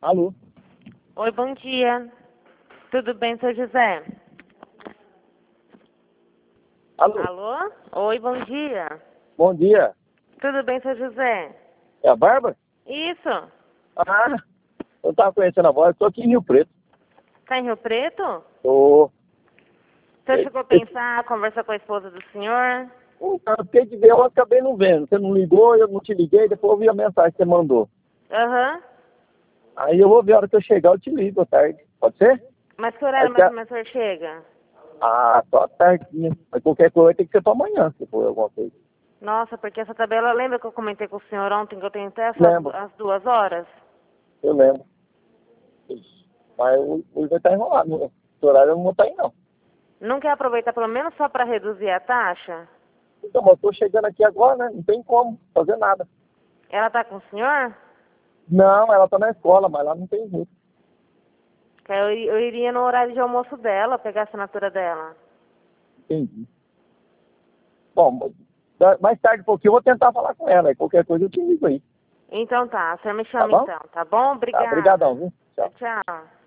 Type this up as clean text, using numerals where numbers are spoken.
Alô? Oi, bom dia. Tudo bem, seu José? Alô? Alô? Oi, bom dia. Bom dia. Tudo bem, seu José? É a Bárbara? Isso. Ah, eu tava conhecendo a voz, tô aqui em Rio Preto. Tá em Rio Preto? Tô. O senhor chegou a pensar, conversar com a esposa do senhor? Então, eu fiquei de ver, eu acabei não vendo. Você não ligou, eu não te liguei, depois eu vi a mensagem que você mandou. Aham. Aí eu vou ver a hora que eu chegar, eu te ligo à tarde. Pode ser? Mas que horário mais ou menos o senhor chega? Só à tardinha. Mas qualquer coisa vai ter que ser pra amanhã, se for alguma coisa. Nossa, porque essa tabela, lembra que eu comentei com o senhor ontem que eu tenho até só Lembro, as 2 horas? eu lembro. Mas hoje vai estar enrolado. Esse horário eu não vou estar aí, não. Não quer aproveitar pelo menos só para reduzir a taxa? Então, mas eu tô chegando aqui agora, né? Não tem como fazer nada. Ela tá com o senhor? Não, ela tá na escola, mas lá não tem jeito. Que eu iria no horário de almoço dela, pegar a assinatura dela. Entendi. Bom, mais tarde um pouquinho eu vou tentar falar com ela. E qualquer coisa eu te ligo aí. Então tá, o senhor me Tá chama bom? então, tá bom? Tá, Obrigada. brigadão, viu? Tchau. Tchau.